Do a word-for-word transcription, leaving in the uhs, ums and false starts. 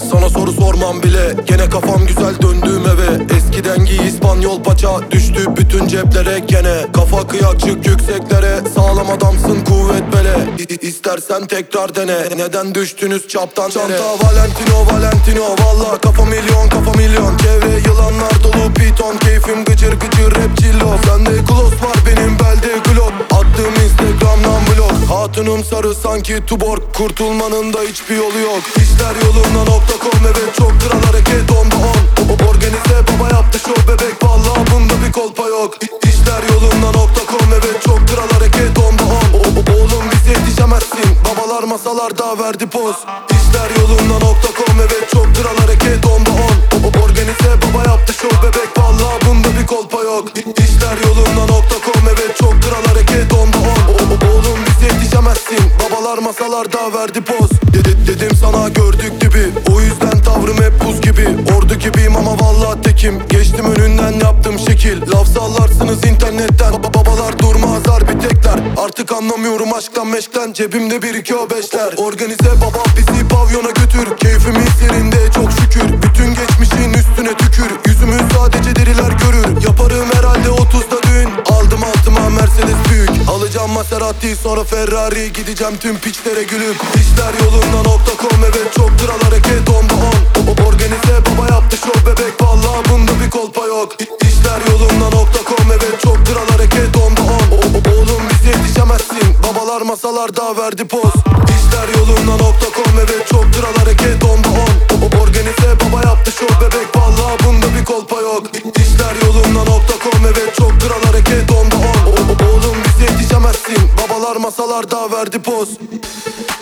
sana soru sormam bile. Gene kafam güzel döndüğüm eve. Eskiden giy İspanyol paça, düştü bütün ceplere gene. Kafa kıyak çık yükseklere, sağlam adamsın kuvvet bele. İ İstersen tekrar dene, neden düştünüz çaptan Çanta nere? Valentino Valentino, valla kafa milyon kafa milyon. Çevre yılanlar dolu piton, keyfim gıcır gıcır rap cillo. Sende gloss var benim belde glock, attığım Instagram'dan blok. Hatunum sarı sanki tuborg, kurtulmanın da hiçbir yolu yok. İşler yolunda nokta com, evet çok kral hareket onda on. Organize baba yaptı şov bebek, valla bunda bir kolpa yok. İşler yolunda nokta com, evet çok kral hareket onda on. Oğlum bize yetişemezsin, babalar masalarda verdi poz. İşler yolunda nokta com, evet çok kral hareket onda on. Organize baba yaptı şov bebek, valla bunda bir kolpa yok. İşler yolunda nokta com, evet çok kral hareket onda on. Oğlum bize yetişemezsin, babalar masalarda verdi poz. Dedi, dedim sana gördük gibi, o yüzden tavrım hep buz gibi. Ordu gibiyim ama vallahi tekim, geçtim önünden yaptım şekil. Laf sallarsınız internetten, baba babalar durmaz harbi tekler. Artık anlamıyorum aşktan meşkten, cebimde bir iki o beşler. Organize baba bizi pavyona götür, keyfimiz yerinde çok şükür. Bütün geçmişin üstüne tükür, yüzümüz sadece deriler görür. Yaparım herhalde otuzda düğün, aldım altıma Mercedes büyük. Alacağım Maserati sonra Ferrari, gideceğim tüm piçlere gülüp. İşler yolunda nokta com, evet çok kral hareket onda on. Organize baba yaptı şov bebek, valla bunda bir kolpa yok. İşler yolunda nokta com, evet çok kral hareket onda on. Oğlum bize yetişemezsin, babalar masalarda verdi poz. İşler yolunda nokta com, evet çok kral hareket onda on. Organize baba yaptı şov bebek, valla bunda bir kolpa yok. İşler yolunda nokta com, evet çok kral hareket onda on. Oğlum bize yetişemezsin, babalar masalarda verdi poz.